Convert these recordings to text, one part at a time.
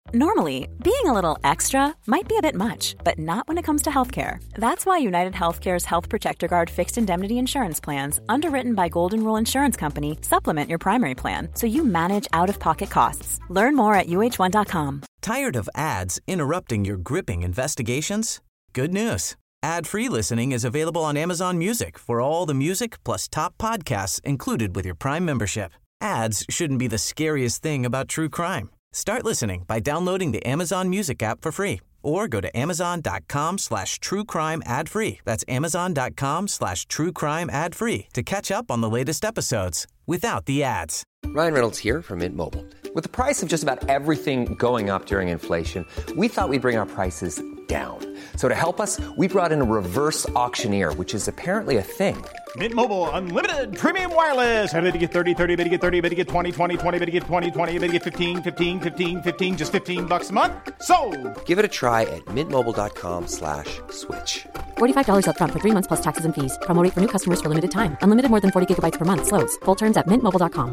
Normally, being a little extra might be a bit much, but not when it comes to healthcare. That's why United Healthcare's Health Protector Guard fixed indemnity insurance plans, underwritten by Golden Rule Insurance Company, supplement your primary plan so you manage out-of-pocket costs. Learn more at uh1.com. Tired of ads interrupting your gripping investigations? Good news. Ad-free listening is available on Amazon Music for all the music plus top podcasts included with your Prime membership. Ads shouldn't be the scariest thing about true crime. Start listening by downloading the Amazon Music app for free or go to amazon.com/truecrime ad-free. That's amazon.com/truecrime ad-free to catch up on the latest episodes without the ads. Ryan Reynolds here from Mint Mobile. With the price of just about everything going up during inflation, we thought we'd bring our prices down. So to help us, we brought in a reverse auctioneer, which is apparently a thing. Mint Mobile Unlimited Premium Wireless. How to get 30, 30, bit to get 30, bit to get 20, 20, 20, bit to get 20, 20, bit to get 15, 15, 15, 15, just $15 a month? Sold! Give it a try at mintmobile.com/switch. $45 up front for 3 months plus taxes and fees. Promo rate for new customers for limited time. Unlimited more than 40 gigabytes per month. Slows full terms at mintmobile.com.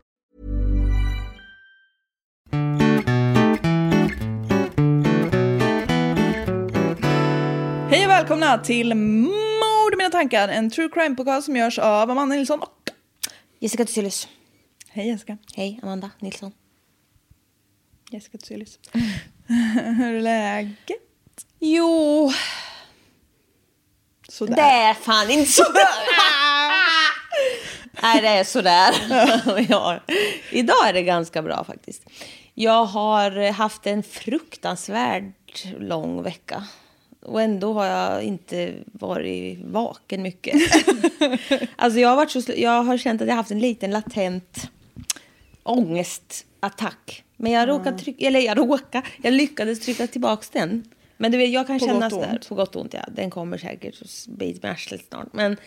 Hej och välkomna till Mord i mina tankar, en true crime-podcast som görs av Amanda Nilsson och Jessica Thyselius. Hej Jessica. Hej Amanda Nilsson. Jessica Thyselius. Hur är läget? Jo, sådär. det är fan inte sådär. Nej, det är sådär. Ja. Idag är det ganska bra faktiskt. Jag har haft en fruktansvärt lång vecka. Och ändå har jag inte varit vaken mycket. Alltså jag har känt att jag har haft en liten latent ångestattack. Men jag lyckades trycka tillbaka den. Men du vet, jag kan känna där på gott och ont. Ja. Den kommer säkert att bita med arslet snart. Men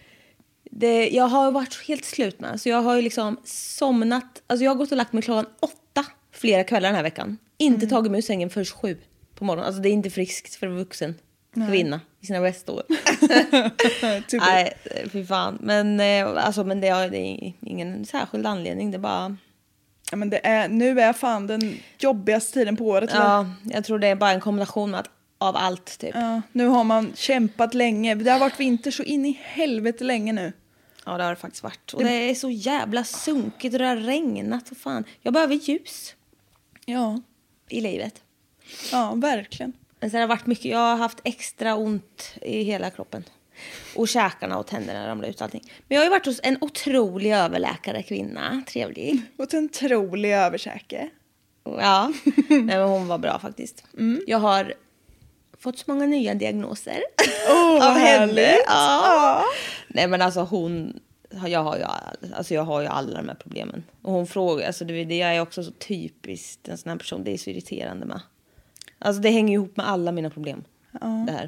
jag har varit helt slut med. Så jag har ju liksom somnat. Alltså jag har gått och lagt mig klockan 8 flera kvällar den här veckan. Inte tagit mig ur sängen förrän 7 på morgonen. Alltså det är inte friskt för vuxen kvinna i sina bästår. Nej, fy fan. Men det är ingen särskild anledning. Det är bara... Ja, men nu är fan den jobbigaste tiden på året. Ja, jag tror det är bara en kombination av allt typ. Ja, nu har man kämpat länge. Det har varit vinter så in i helvete länge nu. Ja, det har det faktiskt varit. Och det är så jävla sunkigt och det har regnat och fan. Jag behöver ljus. Ja. I livet. Ja, verkligen. Men så har det varit mycket. Jag har haft extra ont i hela kroppen. Och käkarna och tänderna ramlar ut allting. Men jag har ju varit hos en otrolig överläkare kvinna. Trevlig. Och en otrolig överkäke. Ja, nej, men hon var bra faktiskt. Jag har fått så många nya diagnoser. Av henne. Ja. Nej men alltså jag har ju alla de här problemen. Och hon frågar, alltså det är också så typiskt en sån här person. Det är så irriterande med. Alltså det hänger ihop med alla mina problem. Det här.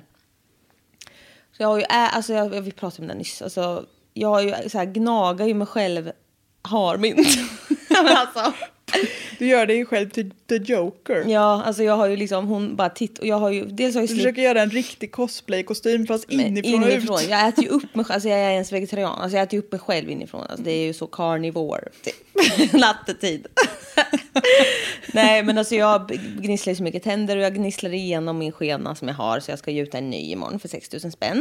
Så jag har ju, vi pratade om det nyss. Alltså jag har ju så här, gnagar ju mig själv harmint. Alltså. Du gör det ju själv till The Joker. Ja, alltså jag har ju liksom, hon bara och jag har ju, dels har jag du försöker göra en riktig cosplay-kostym fast inifrån och ut. Jag äter ju upp mig själv, alltså jag är ens vegetarian. Alltså jag äter ju upp mig själv inifrån. Alltså det är ju så carnivore. Nattetid. Nej, men alltså jag gnisslar så mycket tänder och jag gnisslar igenom min skena som jag har. Så jag ska gjuta en ny imorgon för 6 000 spänn.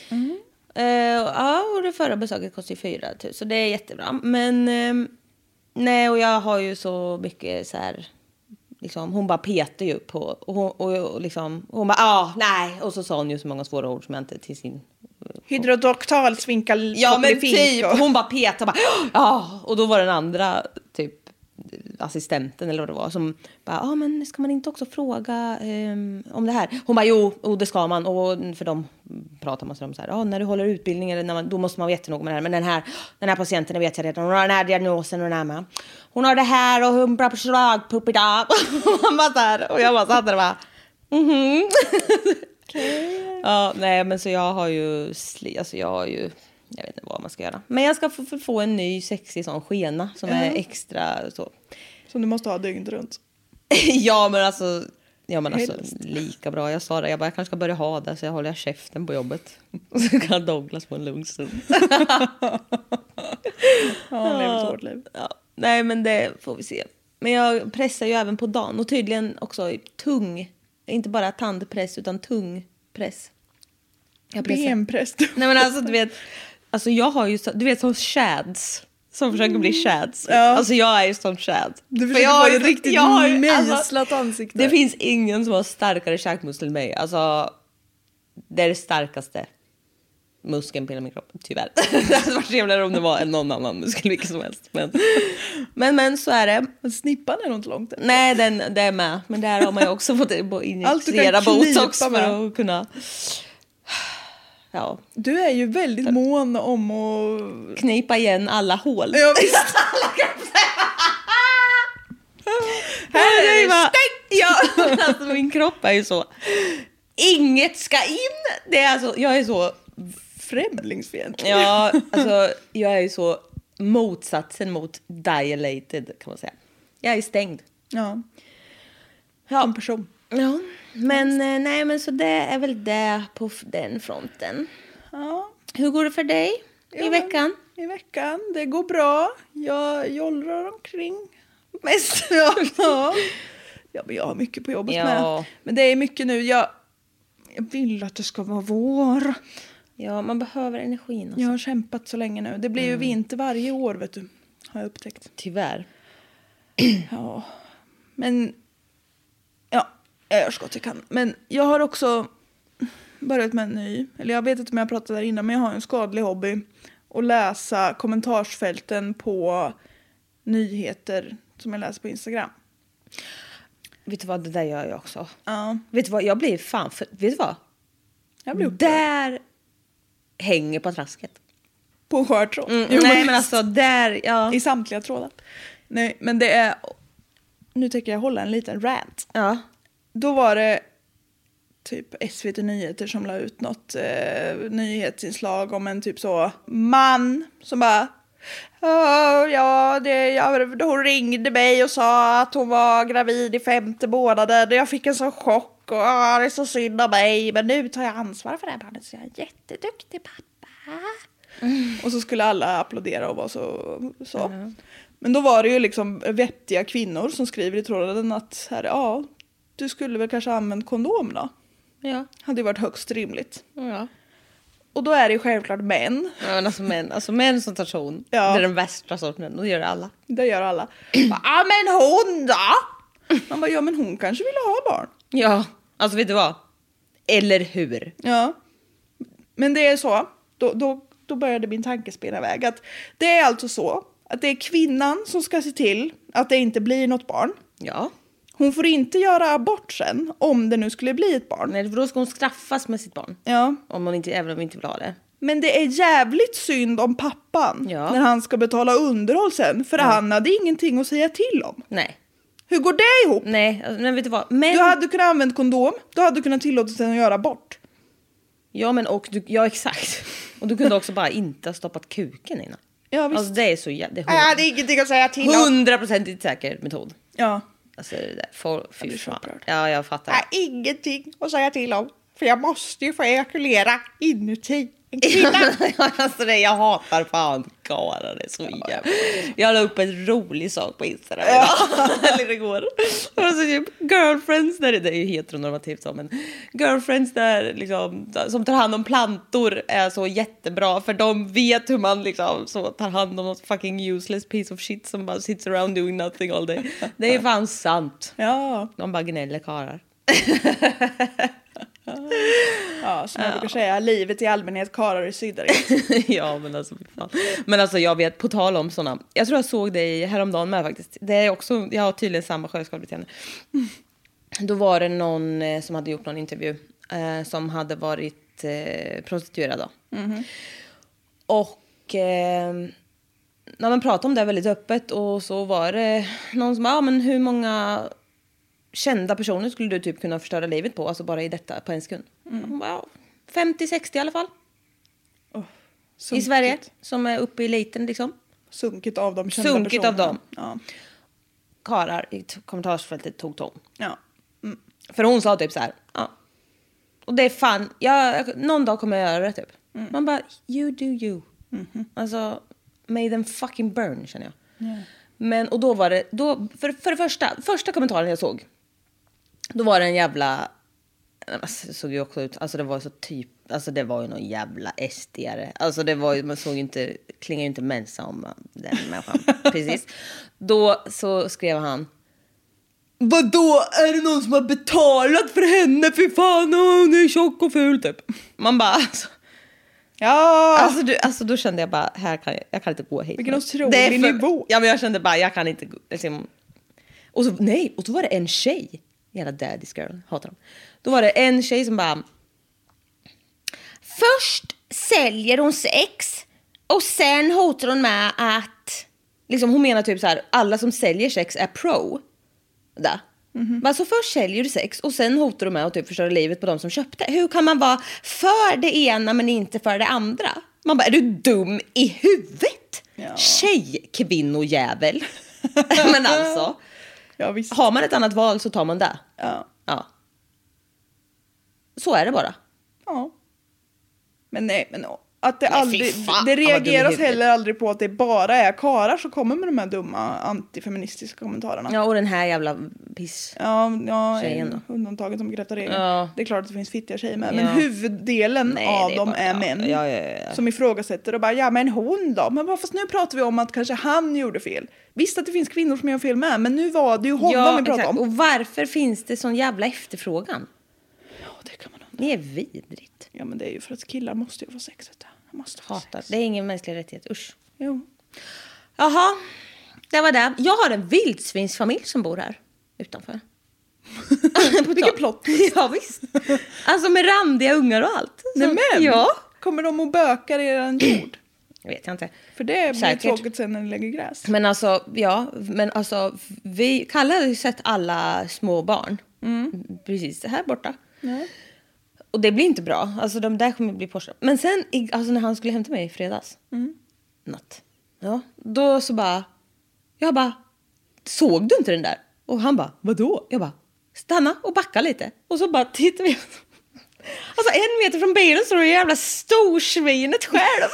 Ja, och det förra besöket kostar 4 000. Så det är jättebra. Men... nej, och jag har ju så mycket så här liksom, hon bara petar ju på och liksom, hon bara nej, och så sa hon ju så många svåra ord som jag inte till sin hydrodoktal svinkal. Ja, men typ hon bara petar och bara och då var den andra typ assistenten eller vad det var som bara men ska man inte också fråga om det här? Hon bara jo det ska man, och för dem pratar man så de så här när du håller utbildning eller då måste man vara jättenoga med det här, men den här patienten vet jag redan, hon har den här diagnosen och den här med. Hon har det här och hon bra på slagpuppida. Man bara så här, och jag bara satt där och bara okay. Ja, nej men så jag har ju jag vet inte vad man ska göra. Men jag ska få en ny sexig sån skena som är extra så. Som du måste ha dygnet runt. Ja men alltså lika bra. Jag sa det, jag kanske ska börja ha det så jag håller käften på jobbet. Och så kan Douglas på en lugn stund. Ja, han lever ett hårt liv. Ja. Nej men det får vi se. Men jag pressar ju även på dagen. Och tydligen också tung. Inte bara tandpress utan tung press. Benpress. Nej men alltså du vet. Alltså jag har ju du vet som shads. Som försöker bli shads. Ja. Alltså jag är ju som shads. Du försöker få ett riktigt mejslat alltså, ansikte. Det finns ingen som har starkare käkmuskel än mig. Alltså det är det starkaste muskeln på hela min kropp. Tyvärr. Det hade varit trevligare om det var någon annan muskel vilken som helst. Men så är det. Men snippan är nog inte långt. Nej, det är med. Men där har man ju också fått injicera botox för att kunna... Ja. Du är ju väldigt mån om att... Knipa igen alla hål. Ja, visst. Här är det stängt! Ja, alltså min kropp är ju så... Inget ska in! Det är alltså, jag är så... Främlingsfientlig. Ja, alltså jag är ju så motsatsen mot dilated kan man säga. Jag är stängd. Ja. Som person. Ja, men nej men så det är väl det på den fronten. Ja. Hur går det för dig i veckan? I veckan, det går bra. Jag jollrar omkring mest. Ja, men jag har mycket på jobbet med. Men det är mycket nu. Jag vill att det ska vara vår. Ja, man behöver energin. Alltså. Jag har kämpat så länge nu. Det blir ju vinter varje år, vet du. Har jag upptäckt. Tyvärr. Ja. Men... Ja, jag gör så gott jag kan. Men jag har också börjat med en ny... Eller jag vet inte om jag pratade där innan, men jag har en skadlig hobby. Att läsa kommentarsfälten på nyheter som jag läser på Instagram. Vet du vad, det där gör jag också. Ja. Vet du vad, jag blir fan... vet du vad? Jag blir upprörd. Där hänger på trasket. På en skör tråd. Nej, men alltså där... Ja. I samtliga trådar. Nej, men det är... Nu tänker jag hålla en liten rant. Ja. Då var det typ SVT Nyheter som la ut något nyhetsinslag om en typ så man som bara hon ringde mig och sa att hon var gravid i 5:e månaden och jag fick en sån chock och det är så synd om mig, men nu tar jag ansvar för det här barnet så jag är en jätteduktig pappa. Och så skulle alla applådera och vara så. Men då var det ju liksom vettiga kvinnor som skriver i tråden att du skulle väl kanske använt kondom då. Ja. Hade ju varit högst rimligt. Ja. Och då är det ju självklart män. Ja, men alltså män som tar ton. Ja. Det är den värsta sorten. Då gör det alla. Det gör alla. Ja, men hon då? Man bara, ja men hon kanske ville ha barn. Ja, alltså vet du vad? Eller hur? Ja. Men det är så. Då började min tanke spela iväg. Att det är alltså så. Att det är kvinnan som ska se till att det inte blir något barn. Ja. Hon får inte göra abort sen om det nu skulle bli ett barn. Nej, för då ska hon straffas med sitt barn. Ja. Även om hon inte vill ha det. Men det är jävligt synd om pappan när han ska betala underhåll sen. För han hade ingenting att säga till om. Nej. Hur går det ihop? Nej, men vet du vad? Men... Du hade kunnat använda kondom. Du hade kunnat tillåta sig att göra abort. Ja, men ja exakt. Och du kunde också bara inte ha stoppat kuken innan. Ja, visst. Alltså det är så det är ingenting att säga till om. 100% säker metod. Ja. Alltså det där, fy fan. Ja, jag fattar. Det är ingenting att säga till om. För jag måste ju få ejakulera inuti en kvinna. Alltså jag hatar fan karlar, det är så jävla. Jag la upp en rolig sak på Instagram eller igår. Alltså typ girlfriends där, det är ju heteronormativt så, men girlfriends där liksom, som tar hand om plantor är så jättebra, för de vet hur man liksom så tar hand om något fucking useless piece of shit som bara sits around doing nothing all day. Det är fan sant. Ja. De bara gnäller karlar. Ja, som jag brukar säga, livet i allmänhet, karlar i synnerhet. Ja, men alltså fan. Men alltså jag vet, på tal om såna, jag tror jag såg dig häromdagen med faktiskt. Det är också, jag har tydligen samma sjöskadebeteende. Då var det någon som hade gjort någon intervju som hade varit prostituerad då. Mm-hmm. Och när man pratade om det väldigt öppet, och så var det någon som men hur många kända personer skulle du typ kunna förstöra livet på, alltså bara i detta på en sekund? 50-60 i alla fall. I Sverige, som är uppe i eliten liksom. Sunkigt av de kända personerna. Sunkigt av dem. Ja. Karar i kommentarsfältet tog ton. Ja. Mm. För hon sa typ så här, och det är fan, någon dag kommer jag göra det typ. Man bara, you do you. Mm-hmm. Alltså, may them fucking burn, känner jag. Yeah. Men och då var det för det första kommentaren jag såg. Då var det en jävla, alltså, det såg ju också ut, alltså det var så typ, alltså det var ju någon jävla SD-are. Alltså det var ju, man såg ju inte, klingar ju inte mensa om den människan. Precis. Då så skrev han: vadå, är det någon som har betalat för henne? För fan, hon är tjock och ful typ. Man bara, alltså. Ja. Alltså då kände jag bara, jag kan inte gå hit. Vilken otrolig nivå. Ja, men jag kände bara, jag kan inte liksom. Och så var det en tjej. Jävla daddy's girl, hatar dem. Då var det en tjej som bara: först säljer hon sex och sen hotar hon med att, liksom hon menar typ så här, alla som säljer sex är pro. Där. Alltså först säljer du sex och sen hotar du med att typ förstöra livet på de som köpte. Hur kan man vara för det ena men inte för det andra? Man bara, är du dum i huvudet? Ja. Tjejkvinnojävel. Men alltså, ja, visst. Har man ett annat val så tar man det. Ja. Så är det bara. Ja. Men nej, men att det aldrig, det reageras heller aldrig på att det bara är karar som kommer med de här dumma antifeministiska kommentarerna. Ja, och den här jävla piss. Ja, tjejen då. Undantaget som bekräftar regeln. Ja. Det är klart att det finns fittiga tjejer med. Men huvuddelen av dem är män. Ja. Som ifrågasätter och bara, ja men hon då? Men fast nu pratar vi om att kanske han gjorde fel. Visst att det finns kvinnor som gör fel med, men nu var det ju honom vi pratade om. Och varför finns det sån jävla efterfrågan? Ja, det kan man undra. Det är vidrigt. Ja, men det är ju för att killar måste ju få sex. Hatar. Det är ingen mänsklig rättighet, usch. Jo. Jaha, det var det. Jag har en vildsvinsfamilj som bor här utanför. Vilken plott. Ja, visst. Alltså med randiga ungar och allt. Nej, men. Ja. Kommer de och bökar i er jord? Vet jag inte. För det blir tråkigt sen när ni lägger gräs. Men alltså, Kalle har ju sett alla små barn. Precis här borta. Mm. Och det blir inte bra. Alltså de där kommer bli Porsche. Men sen, alltså när han skulle hämta mig i fredags. Natt. Ja, då så bara. Jag bara, såg du inte den där? Och han bara, vadå? Jag bara, stanna och backa lite. Och så bara tittar vi. Alltså 1 meter från bilen står det jävla storsvinet själv.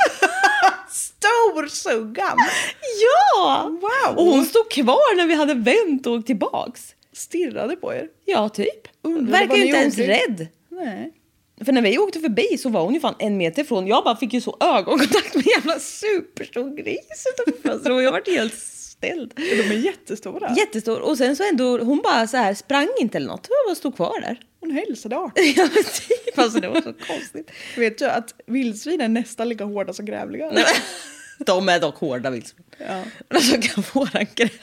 Storsuggan. Ja. Wow. Och hon stod kvar när vi hade vänt och åkt tillbaks. Stirrade på er. Ja, typ. Verkar ju inte ens rädd. Nej. För när vi åkte förbi så var hon ju fan 1 meter från. Jag bara fick ju så ögonkontakt med en jävla superstor gris utanför fönstret. Och jag var helt ställd. De är jättestora. Jättestor. Och sen så ändå, hon bara så här sprang inte eller något. Hon bara stod kvar där. Hon hälsade art. Ja, men typ. Alltså det var så konstigt. Vet du att vildsvin är nästan lika hårda som grävlingar? Nej, de är dock hårda vildsvin. Ja. Alltså kan våran grävling.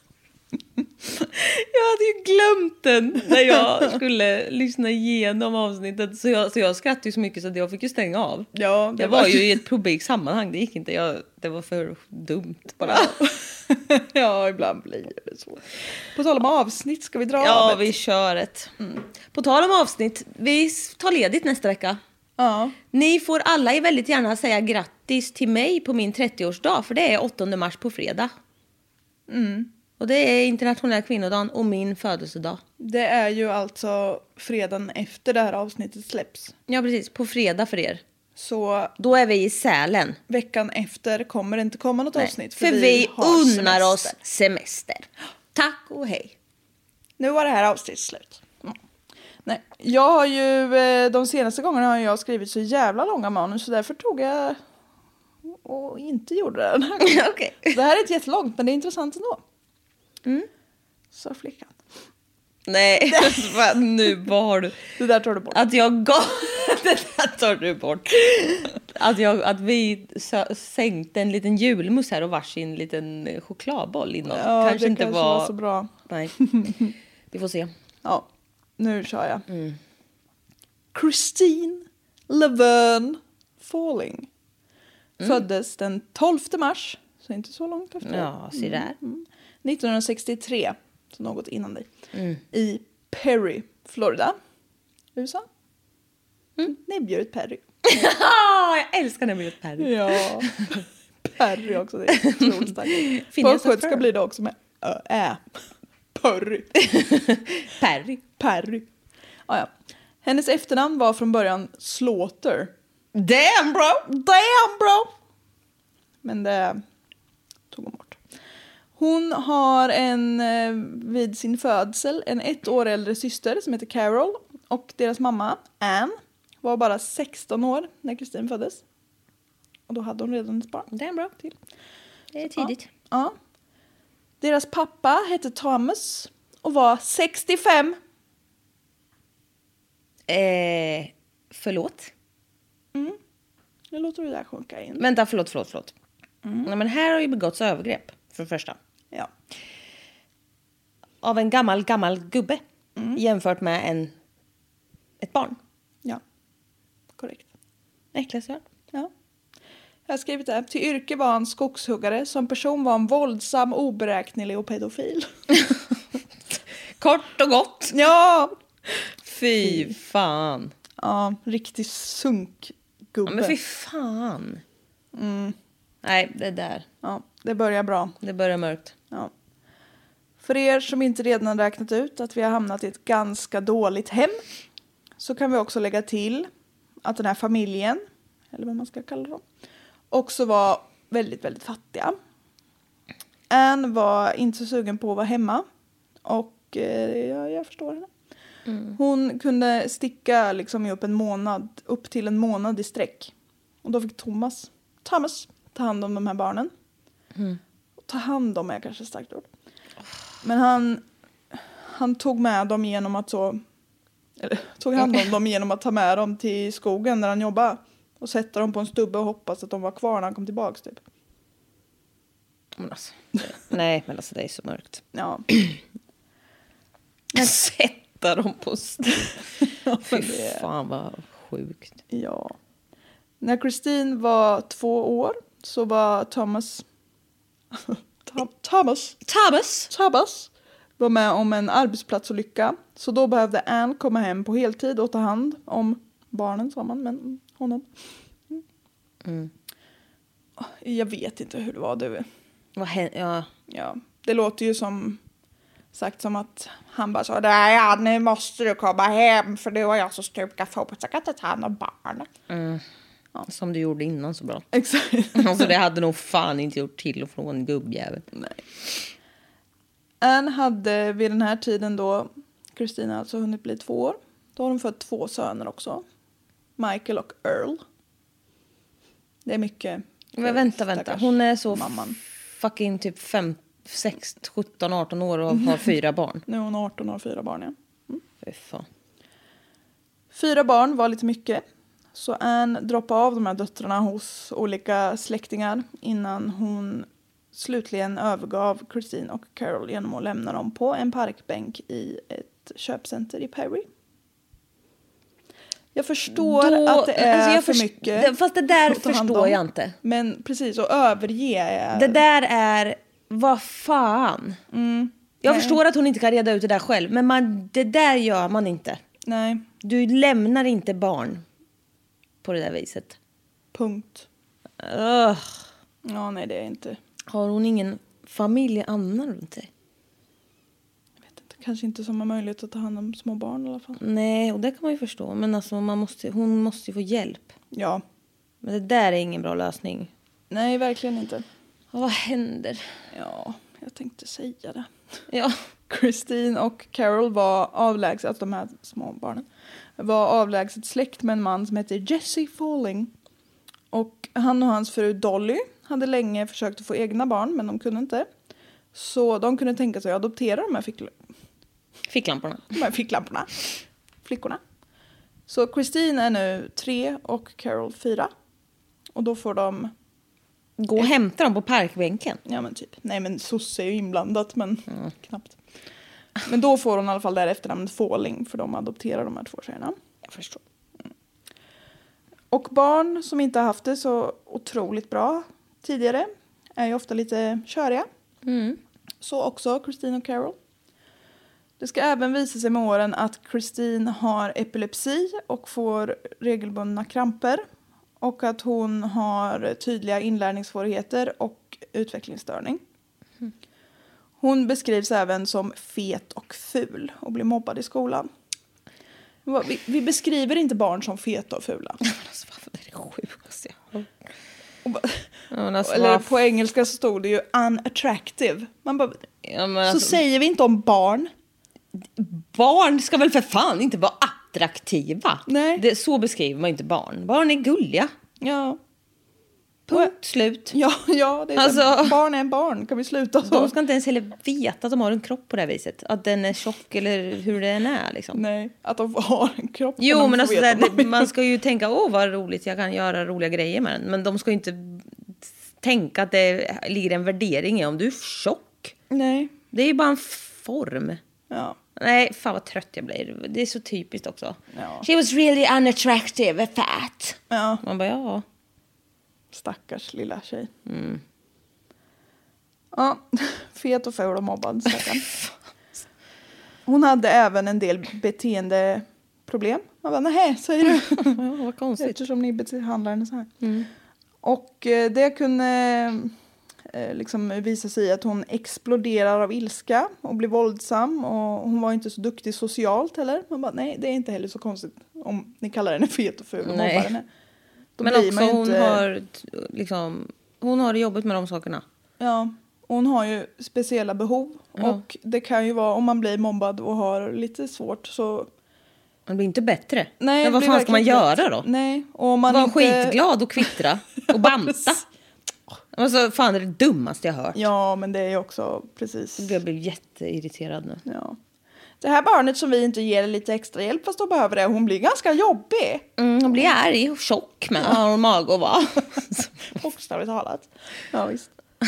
Jag hade ju glömt den när jag skulle lyssna igenom avsnittet. Så jag skrattade ju så mycket så att jag fick ju stänga av. Ja, det var ju i ett publikt sammanhang. Det gick inte. Det var för dumt bara. Ja, ibland blir det så. På tal om avsnitt, ska vi dra Ja, av vi kör ett. På tal om avsnitt, vi tar ledigt nästa vecka. Ja. Ni får alla väldigt gärna säga grattis till mig på min 30-årsdag. För det är 8 mars på fredag. Och det är internationella kvinnodagen och min födelsedag. Det är ju alltså fredagen efter det här avsnittet släpps. Ja, precis. På fredag för er. Så då är vi i Sälen. Veckan efter kommer det inte komma något avsnitt. För vi unnar oss semester. Tack och hej. Nu var det här avsnittet slut. Nej, jag har ju de senaste gångerna har jag skrivit så jävla långa manus. Så därför tog jag och inte gjorde det den här gången. Okay. Det här är inte jättelångt, men det är intressant ändå. Så flickan. Nej, nu vad har du? Det där tar du bort. Att jag gav det där tar du bort. Att vi sänkte en liten julmust här och varsin liten chokladboll innan. Ja, kanske det inte kanske var så bra. Nej. Vi får se. Ja, nu kör jag. Christine Laverne Falling. Föddes den 12 mars. Så inte så långt efter. Ja, se där. 1963. Så något innan dig. I Perry, Florida. USA. Näbbdjuret Perry. Jag älskar näbbdjuret Perry. Ja. Perry också. Det är otroligt starkt. På östgötska blir det också med Perry. Perry. Ja. Hennes efternamn var från början Slaughter. Damn bro. Men det tog hon bort. Hon har vid sin födsel en 1 år äldre syster som heter Carol. Och deras mamma, Anne, var bara 16 år när Christine föddes. Och då hade hon redan ett barn. Det är bra. Det är tidigt. Ja. Deras pappa hette Thomas och var 65. Förlåt? Nu låter det där sjunka in. Vänta, förlåt. Nej, men här har ju begåtts övergrepp, för det första. Ja. Av en gammal gubbe. Jämfört med ett barn. Ja, korrekt. Äckligt så. Ja. Jag har skrivit det. Till yrke var han skogshuggare. Som person var han våldsam, oberäknelig och pedofil. Kort och gott. Ja. Fy fan. Ja, riktigt sunkgubbe. Ja, men fy fan. Nej, det där. Ja, det börjar bra. Det börjar mörkt. Ja. För er som inte redan har räknat ut att vi har hamnat i ett ganska dåligt hem, så kan vi också lägga till att den här familjen, eller vad man ska kalla dem, också var väldigt, väldigt fattiga. Anne var inte så sugen på att vara hemma. Och jag förstår henne. Hon kunde sticka liksom upp till en månad i sträck. Och då fick Thomas ta hand om de här barnen. Ta hand om är kanske starkt ord. Men han tog med dem genom att tog hand om dem genom att ta med dem till skogen när han jobbade. Och sätta dem på en stubbe och hoppas att de var kvar när han kom tillbaka typ. Men alltså, nej, men alltså det är så mörkt. Ja. Sätta dem på Ja, fy fan vad sjukt. Ja. När Christine var 2 år så var Thomas var med om en arbetsplatsolycka. Så då behövde Anne komma hem på heltid och ta hand om barnen, sa man, men honom. Jag vet inte hur det var, du. Ja, det låter ju som att han bara sa, ja, nu måste du komma hem för det var jag som stukade fotboll, så jag kan inte ta hand om barnen. Ja. Som du gjorde innan så bra. Exakt. Alltså det hade nog fan inte gjort till och från en gubbjävel. Nej. Anne hade vid den här tiden då Christina alltså hunnit bli 2 år. Då har de fått 2 söner också. Michael och Earl. Det är mycket. Men vänta. Hon är så mamman. Fucking typ 5, 6, 17, 18 år och har 4 barn. Nu är hon 18 och har 4 barn, ja. Fy fan. 4 barn var lite mycket. Så Anne droppade av de här döttrarna hos olika släktingar innan hon slutligen övergav Christine och Carol genom att lämna dem på en parkbänk i ett köpcenter i Perry. Jag förstår att det är för mycket. Fast det där förstår jag inte. Men precis, och överge. Det där är, vad fan. Jag förstår att hon inte kan reda ut det där själv. Men det där gör man inte. Nej. Du lämnar inte barn på det där viset. Punkt. Ja, nej, det är inte. Har hon ingen familj annan runt sig? Jag vet inte, kanske inte som har möjlighet att ta hand om små barn i alla fall. Nej, och det kan man ju förstå. Men alltså, hon måste ju få hjälp. Ja. Men det där är ingen bra lösning. Nej, verkligen inte. Och vad händer? Ja, jag tänkte säga det. Ja. Christine och Carol var avlägset, alltså de här små barnen, var avlägset släkt med en man som heter Jesse Falling. Och han och hans fru Dolly hade länge försökt att få egna barn, men de kunde inte. Så de kunde tänka sig att adoptera de här ficklamporna. Flickorna. Så Christine är nu 3 och Carol 4. Och då får de gå och hämta dem på parkbänken. Ja, men typ. Nej, men sosse är ju inblandat, men knappt. Men då får hon i alla fall därefter namnet Falling, för de adopterar de här 2 tjejerna. Jag förstår. Och barn som inte har haft det så otroligt bra tidigare är ju ofta lite köriga. Så också Christine och Carol. Det ska även visa sig med åren att Christine har epilepsi och får regelbundna kramper. Och att hon har tydliga inlärningssvårigheter och utvecklingsstörning. Hon beskrivs även som fet och ful och blir mobbad i skolan. Vi beskriver inte barn som feta och fula. Alltså, det är det sjukaste jag har. Alltså, eller på engelska så stod det ju unattractive. Man bara, så säger vi inte om barn. Barn ska väl för fan inte vara attraktiva. Nej. Så beskriver man inte barn. Barn är gulliga. Ja. Punkt slut. Ja, det är Alltså, barn är en barn. Kan vi sluta så? De ska inte ens heller veta att de har en kropp på det här viset. Att den är tjock eller hur den är liksom. Nej, att de har en kropp. Jo, men alltså man ska ju tänka, vad roligt, jag kan göra roliga grejer med den. Men de ska ju inte tänka att det ligger en värdering i om du är tjock. Nej. Det är ju bara en form. Ja. Nej, fan vad trött jag blir. Det är så typiskt också. Ja. She was really unattractive, fat. Ja. Man bara, ja. Stackars lilla tjej. Ja, fet och ful och mobbad. Hon hade även en del beteendeproblem. Man bara, nej, säger du. Ja, vad konstigt. Eftersom ni behandlar henne så här. Och det kunde liksom visa sig att hon exploderar av ilska och blir våldsam. Och hon var inte så duktig socialt heller. Man bara, nej, det är inte heller så konstigt om ni kallar henne fet och ful och mobbar henne. Då men också hon har jobbet med de sakerna. Ja, hon har ju speciella behov. Ja. Och det kan ju vara, om man blir mobbad och har lite svårt så... Man blir inte bättre. Nej, men vad fan ska man göra då? Nej, och man var inte... skitglad och kvittra och banta. Alltså, fan, det är det dummaste jag hört. Ja, men det är ju också precis... Jag blir jätteirriterad nu. Ja. Det här barnet som vi inte ger lite extra hjälp fast då behöver det, hon blir ganska jobbig. Hon blir arg och tjock med och mag och va. Bokstavligt talat. Ja, visst.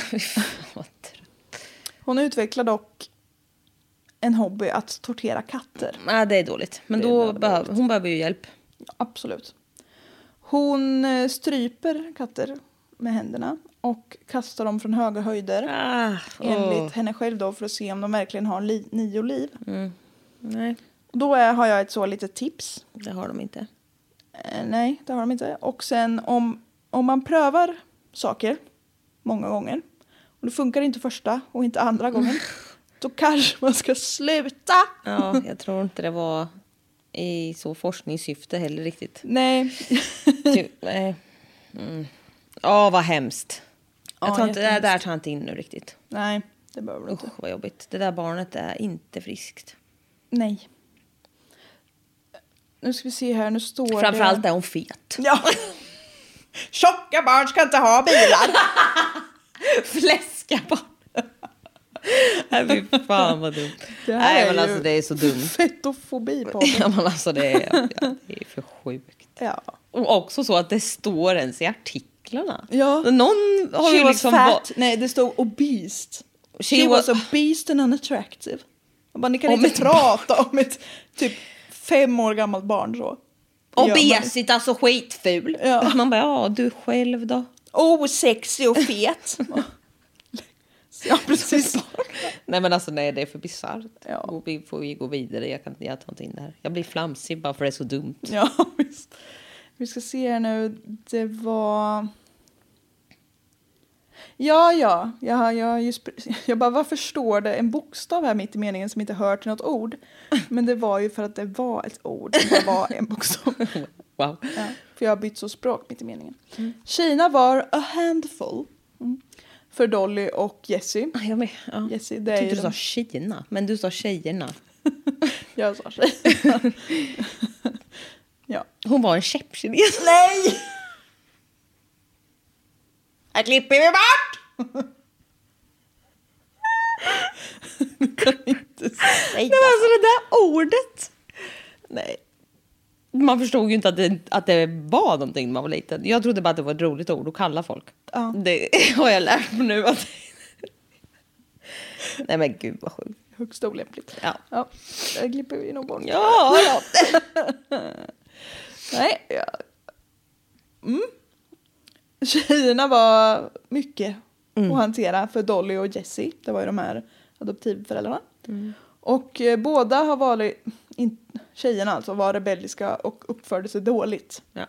Hon utvecklar dock en hobby att tortera katter. Ja, det är dåligt. Men då hon behöver ju hjälp. Ja, absolut. Hon stryper katter med händerna och kastar dem från höga höjder. Enligt henne själv då, för att se om de verkligen har 9 liv. Nej. Då har jag ett så litet tips. Det har de inte. Nej, det har de inte. Och sen om man prövar saker många gånger och det funkar inte första och inte andra gången, då kanske man ska sluta. Ja, jag tror inte det var i så forskningssyfte heller riktigt. Nej. Nej. Vad hemskt. Jag tror inte, det där tar inte in nu riktigt. Nej, det behöver du inte. Vad jobbigt. Det där barnet är inte friskt. Nej. Nu ska vi se här, nu står framförallt är hon fet. Ja. Tjocka barn ska inte ha bilar. Fläska barn. Nej, fan vad dumt. Nej, men alltså det är så dumt. Fetofobi på det. Ja, men alltså det är för sjukt. Ja. Och också så att det står ens i artiklarna. Ja. Någon har She ju was liksom fat. Nej, det stod obese. She was obese and unattractive. Ni kan inte prata om ett typ 5 år gammalt barn så. Obesigt, alltså skitful. Ja. Man bara, du själv då? Sexy och fet. Ja, precis. Nej, men alltså nej, det är för bisarrt. Ja. Vi får gå vidare. Jag tar inte in det här. Jag blir flamsig bara för det är så dumt. Ja, visst. Vi ska se här nu. Det var... Jag bara, varför står det en bokstav här mitt i meningen som inte hör till något ord? Men det var ju för att det var ett ord. Det var en bokstav. Wow. Ja, för jag har bytt så språk mitt i meningen. Kina var a handful. För Dolly och Jessie. Jag med. Ja. Jessie, det är du sa Kina, men du sa tjejerna. Jag sa tjejerna. Ja. Hon var en käppkines. Nej! Jag klipper vi bort! Du kan inte säga. Nej, men alltså det där ordet. Nej. Man förstod ju inte att det var någonting när man var liten. Jag trodde bara att det var ett roligt ord att kalla folk. Ja. Det har jag lärt mig nu. Nej men gud vad sjukt. Högst olämpligt. Ja. Det klipper vi nog bort. Ja. Nej. Ja. Tjejerna var mycket att hantera för Dolly och Jessie. Det var ju de här adoptivföräldrarna. Och båda har varit, tjejerna alltså, var rebelliska och uppförde sig dåligt. Ja.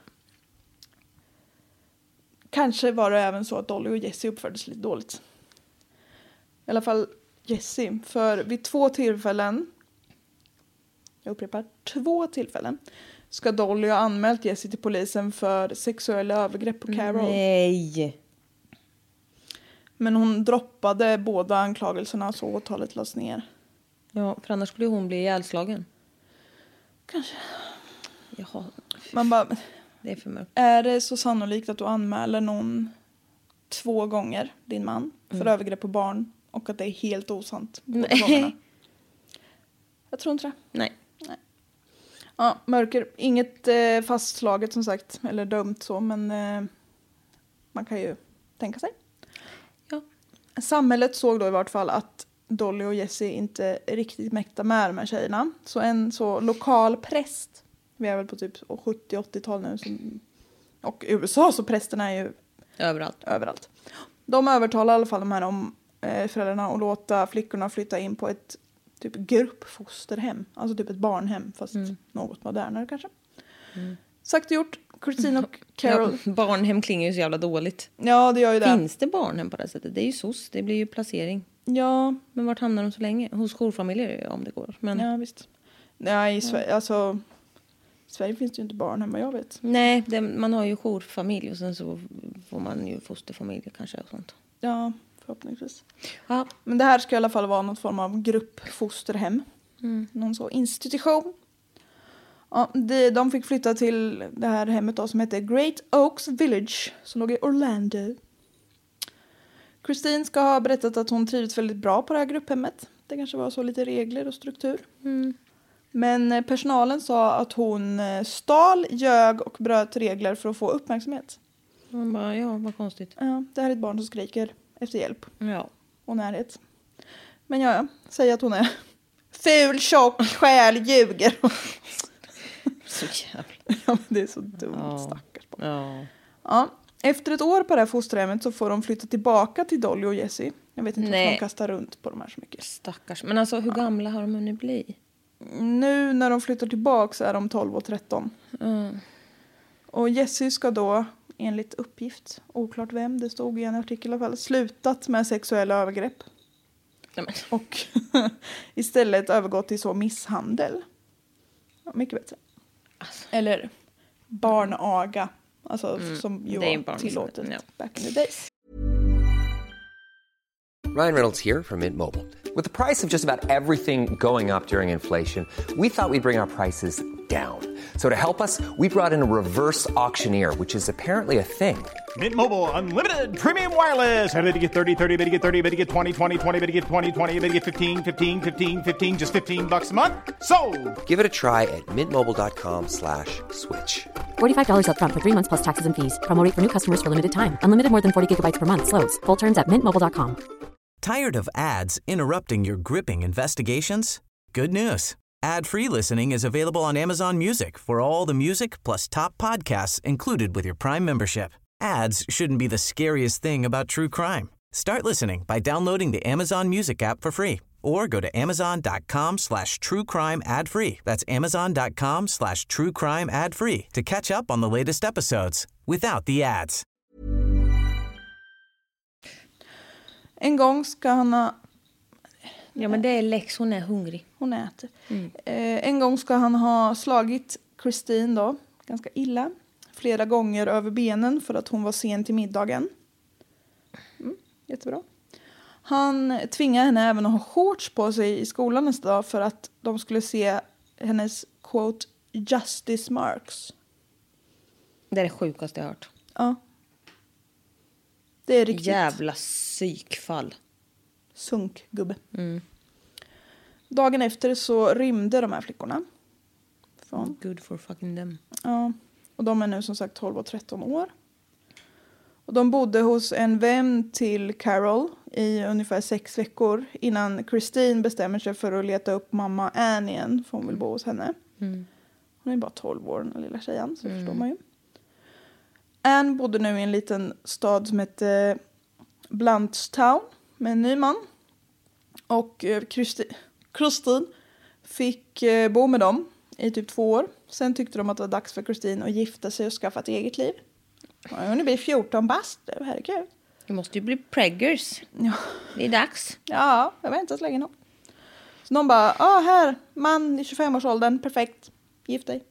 Kanske var det även så att Dolly och Jessie uppförde sig lite dåligt. I alla fall Jessie. För vid 2 tillfällen, jag upprepar 2 tillfällen, ska Dolly ha anmält Jessie till polisen för sexuella övergrepp på Carol. Nej. Men hon droppade båda anklagelserna så åtalet lades ner. Ja, för annars skulle hon bli ihjälslagen. Kanske. Jaha. Man bara, det är för mörkt. Är det så sannolikt att du anmäler någon 2 gånger, din man, för övergrepp på barn och att det är helt osant? Nej. Jag tror inte det. Nej. Ja, mörker. Inget fastslaget som sagt, eller dömt så, men man kan ju tänka sig. Ja. Samhället såg då i vart fall att Dolly och Jessie inte riktigt mäktade med de här tjejerna. Så en så lokal präst, vi är väl på typ 70-80-tal nu, och i USA så prästerna är ju överallt. De övertalar i alla fall de här föräldrarna att låta flickorna flytta in på ett typ gruppfosterhem. Alltså typ ett barnhem, fast något modernare kanske. Sagt och gjort. Christine och Carol. Ja, barnhem klingar ju så jävla dåligt. Ja, det gör ju det. Finns det barnhem på det sättet? Det är ju SOS, det blir ju placering. Ja. Men vart hamnar de så länge? Hos jourfamiljer om det går. Men... Ja, visst. Nej, i Sverige, alltså... I Sverige finns det ju inte barnhem, vad jag vet. Nej, man har ju jourfamilj och sen så får man ju fosterfamilj kanske och sånt. Ja, förhoppningsvis. Ja. Men det här ska i alla fall vara någon form av gruppfosterhem. Någon så institution. Ja, de fick flytta till det här hemmet då, som heter Great Oaks Village, som låg i Orlando. Christine ska ha berättat att hon trivdes väldigt bra på det här grupphemmet. Det kanske var så lite regler och struktur. Men personalen sa att hon stal, ljög och bröt regler för att få uppmärksamhet. Man bara, ja, vad konstigt. Ja, det här är ett barn som skriker efter hjälp. Ja. Och närhet. Men ja, säg att hon är ful, tjock, själ, ljuger. Så jävla. Ja, men det är så dumt, stackars barn. Ja. Ja, efter ett år på det här fosterhemmet så får de flytta tillbaka till Dolly och Jessie. Jag vet inte om de kastar runt på de här så mycket. Stackars. Men alltså, hur gamla har de hunnit bli? Nu när de flyttar tillbaka så är de 12 och 13. Och Jessie ska då, enligt uppgift, oklart vem, det stod i en artikel i alla fall, slutat med sexuella övergrepp. Och istället övergått till så misshandel. Ja, mycket bättre. Alltså. Eller barnaga. Alltså som ju var tillåtet back in the days. Ryan Reynolds here from Mint Mobile. With the price of just about everything going up during inflation, we thought we'd bring our prices down. So to help us, we brought in a reverse auctioneer, which is apparently a thing. Mint Mobile Unlimited Premium Wireless. How to get 30, 30, bit to get 30, bit to get 20, 20, 20, bit to get 20, 20, bit to get 15, 15, 15, 15, just $15 a month? Sold! Give it a try at mintmobile.com/switch. $45 up front for 3 months plus taxes and fees. Promo rate for new customers for limited time. Unlimited more than 40 gigabytes per month. Slows full terms at mintmobile.com. Tired of ads interrupting your gripping investigations? Good news. Ad-free listening is available on Amazon Music for all the music plus top podcasts included with your Prime membership. Ads shouldn't be the scariest thing about true crime. Start listening by downloading the Amazon Music app for free or go to amazon.com/truecrime ad-free. That's amazon.com/truecrime ad-free to catch up on the latest episodes without the ads. En gång ska han ha... Ja, men det är Lex, hon är hungrig. Hon äter. En gång ska han ha slagit Christine då, ganska illa. Flera gånger över benen för att hon var sen till middagen. Jättebra. Han tvingade henne även att ha shorts på sig i skolan nästa dag för att de skulle se hennes quote justice marks. Det är det sjukaste jag hört. Ja. Det är riktigt. Jävla psykfall. Sunkgubbe. Dagen efter så rymde de här flickorna. Good for fucking them. Ja. Och de är nu som sagt 12 och 13 år. Och de bodde hos en vän till Carol i ungefär 6 veckor innan Christine bestämmer sig för att leta upp mamma Anne igen, för hon vill bo hos henne. Hon är bara 12 år, den lilla tjejen, så förstår man ju. Anne bodde nu i en liten stad som hette Blountstown med en ny man. Och Christine fick bo med dem i typ 2 år. Sen tyckte de att det var dags för Christine att gifta sig och skaffa ett eget liv. Hon blir 14 bast. Det här är kul. Du måste ju bli preggers. Ja. Det är dags. Ja, jag vet inte så länge nog. Så de bara, här, man i 25-årsåldern, perfekt. Gift dig.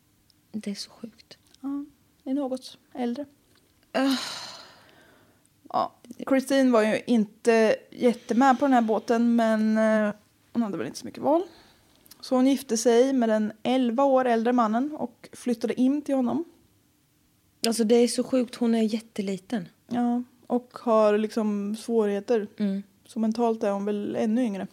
Det är så sjukt. Ja, det är något äldre. Ja, Christine var ju inte jättemed på den här båten, men hon hade väl inte så mycket val. Så hon gifte sig med den 11 år äldre mannen och flyttade in till honom. Alltså det är så sjukt, hon är jätteliten. Ja, och har liksom svårigheter. Så mentalt är hon väl ännu yngre.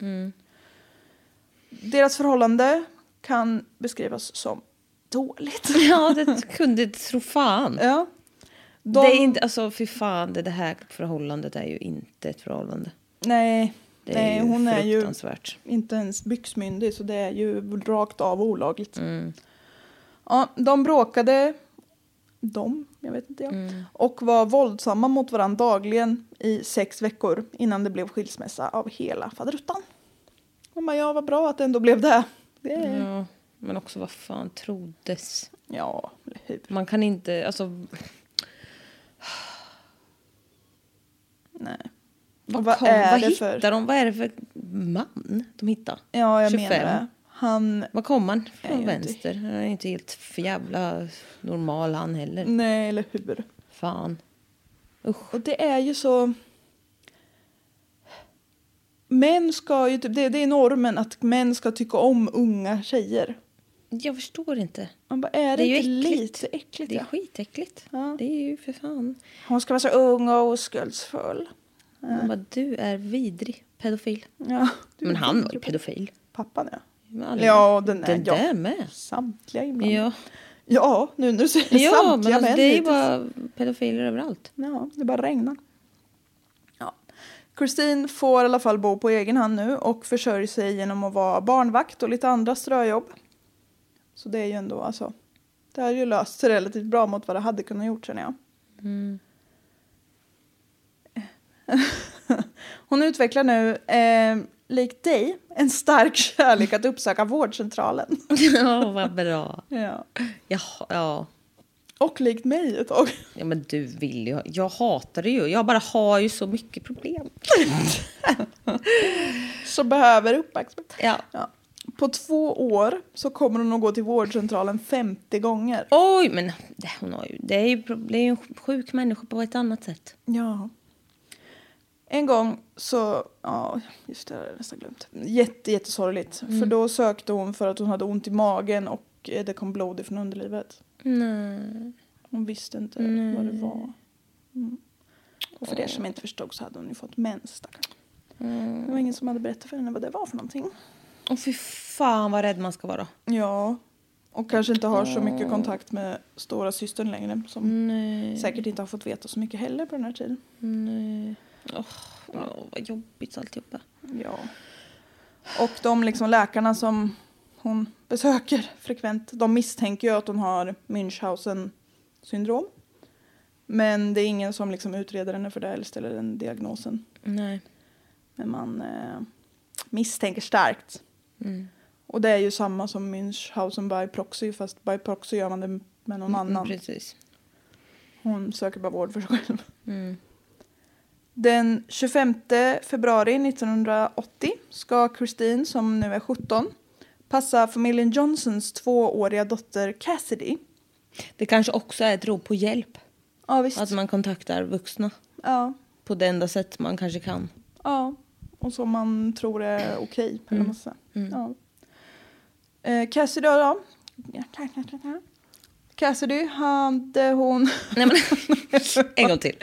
Deras förhållande kan beskrivas som dåligt. Ja, det kunde tro fan. Ja. Det är inte, alltså fy fan, det här förhållandet är ju inte ett förhållande. Nej, hon är ju inte ens byxmyndig, så det är ju rakt av olagligt. Ja, de bråkade, jag vet inte och var våldsamma mot varandra dagligen i 6 veckor innan det blev skilsmässa av hela faderuttan. Och man, ja, vad bra att det ändå blev det. Ja, men också vad fan troddes. Ja, eller hur? Man kan inte, alltså... Nej. Vad hittar de? Vad är det för man de hittar? Ja, jag 25. menar det. Vad kommer han från vänster? Han är inte helt för jävla normal han heller. Nej, eller hur? Fan. Usch. Och det är ju så... Män ska ju... Det är normen att män ska tycka om unga tjejer. Jag förstår inte. Man bara, är det är inte ju äckligt. lite äckligt? Det är skitäckligt. Ja. Det är ju för fan. Hon ska vara så ung och oskuldsfull. Man bara, du är vidrig. Pedofil. Ja, men han var ju pedofil. Pappan, ja. Alla, Ja, den där med. Samtliga inblandade. Ja. Ja, nu när du säger samtliga men män. Det är ju bara pedofiler överallt. Ja, det bara regnar. Ja. Christine får i alla fall bo på egen hand nu och försörjer sig genom att vara barnvakt och lite andra ströjobb. Så det är ju ändå, alltså, det har ju löst sig relativt bra mot vad det hade kunnat gjort, känner jag. Hon utvecklar nu, likt dig, en stark kärlek att uppsöka vårdcentralen. Ja, vad bra. Ja. Och likt mig ett tag. Ja, men du vill ju. Jag hatar det ju. Jag bara har ju så mycket problem. Så behöver uppmärksamhet. Ja. På 2 år så kommer hon att gå till vårdcentralen 50 gånger. Oj, men det är ju en sjuk människa på ett annat sätt. Ja. En gång så, ja, just det, har jag nästan glömt. Jättesorgligt. För då sökte hon för att hon hade ont i magen och det kom blod från underlivet. Nej. Hon visste inte vad det var. Och för det som inte förstod så hade hon ju fått mens. Det var ingen som hade berättat för henne vad det var för någonting. Och fy fan vad rädd man ska vara. Ja, och kanske inte har så mycket kontakt med stora systern längre. Som säkert inte har fått veta så mycket heller på den här tiden. Nej. Vad jobbigt alltihopa. Ja. Och de liksom läkarna som hon besöker frekvent, de misstänker ju att hon har Münchhausen syndrom. Men det är ingen som liksom utreder henne för det eller ställer den diagnosen. Nej. Men man misstänker starkt. Och det är ju samma som Münchhausen by proxy, fast by proxy gör man det med någon annan. Precis. Hon söker bara vård för sig själv. Den 25 februari 1980 ska Christine, som nu är 17, passa familjen Johnsons 2-åriga dotter Cassidy. Det kanske också är ett rop på hjälp. Ja, visst. Att man kontaktar vuxna. Ja. På det enda sätt man kanske kan. Ja, och som man tror är okej. Eller vad säga. Ja. Cassidy då? Cassidy hade hon... Nej, men en gång till.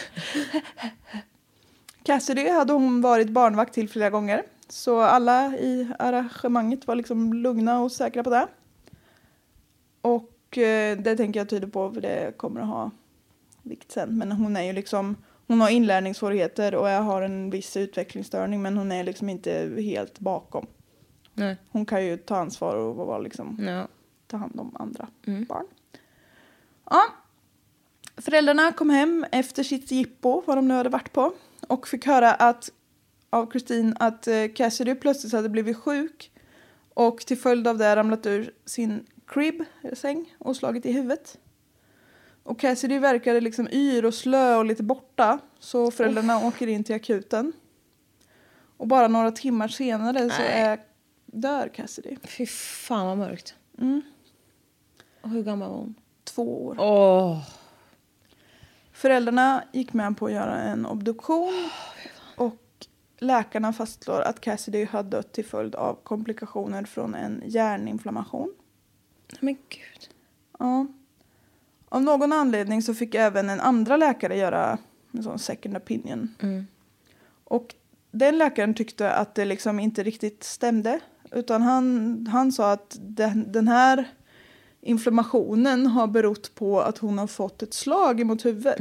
Cassidy hade hon varit barnvakt till flera gånger. Så alla i arrangemanget var liksom lugna och säkra på det. Och det tänker jag tyder på, för det kommer att ha vikt sen. Men hon är ju liksom... Hon har inlärningssvårigheter och jag har en viss utvecklingsstörning, men hon är liksom inte helt bakom. Nej. Hon kan ju ta ansvar och vara liksom, ta hand om andra barn. Ja. Föräldrarna kom hem efter sitt jippo, vad de nu hade varit på, och fick höra av Christine att Cassidy plötsligt hade blivit sjuk och till följd av det ramlat ur sin crib, säng, och slagit i huvudet. Och Cassidy verkade liksom yr och slö och lite borta. Så föräldrarna åker in till akuten. Och bara några timmar senare så dör Cassidy. Fy fan vad mörkt. Och hur gammal var hon? 2 år. Föräldrarna gick med på att göra en obduktion och läkarna fastslår att Cassidy har dött till följd av komplikationer från en hjärninflammation. Men gud. Ja. Av någon anledning så fick även en andra läkare göra en sån second opinion. Och den läkaren tyckte att det liksom inte riktigt stämde. Utan han sa att den här inflammationen har berott på att hon har fått ett slag emot huvudet.